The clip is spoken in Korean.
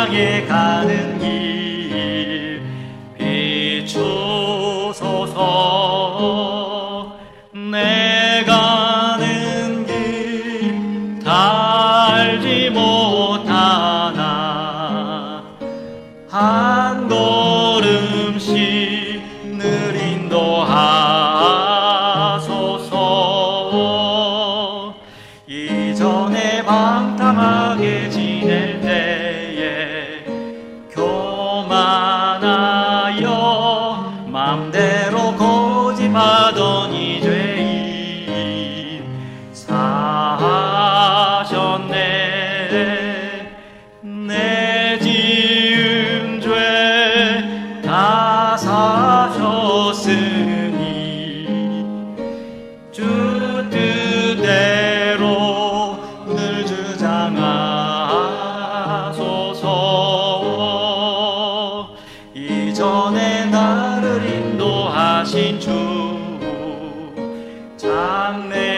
나게 가는 길 비추소서. 내 가는 길 달지 못하나 한 걸음씩 늘 인도하소서. 이전에 방탕하게 지낼 때에 교만하여 맘대로 고집하던 이 죄인 사하셨네. 내 지은 죄 다 사하셨으니 주 뜻대로 늘 주장하소서. 이전에 나를 인도하신 주 장래